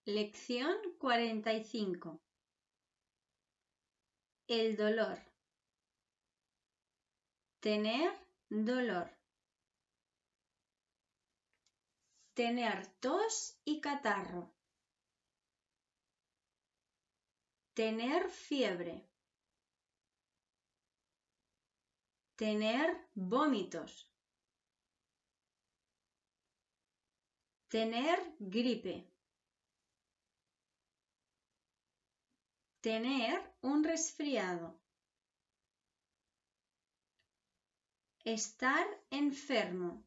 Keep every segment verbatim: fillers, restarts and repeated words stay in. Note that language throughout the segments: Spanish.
Lección cuarenta y cinco. El dolor. Tener dolor. Tener tos y catarro. Tener fiebre. Tener vómitos. Tener gripe. Tener un resfriado. Estar enfermo.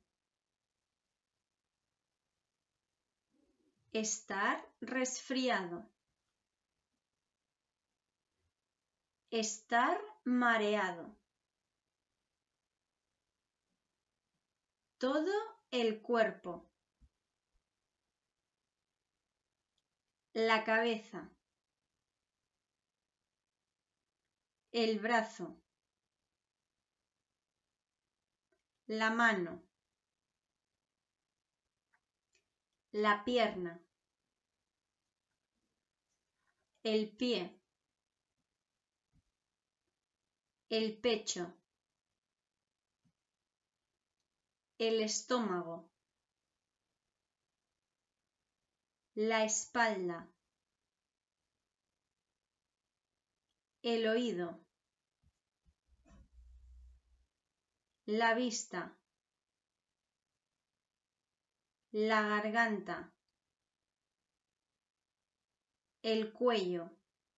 Estar resfriado. Estar mareado. Todo el cuerpo. La cabeza. El brazo. La mano. La pierna. El pie. El pecho. El estómago. La espalda. El oído. La vista. La garganta. El cuello.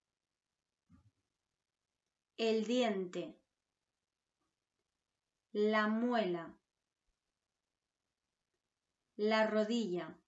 El diente. La muela. La rodilla.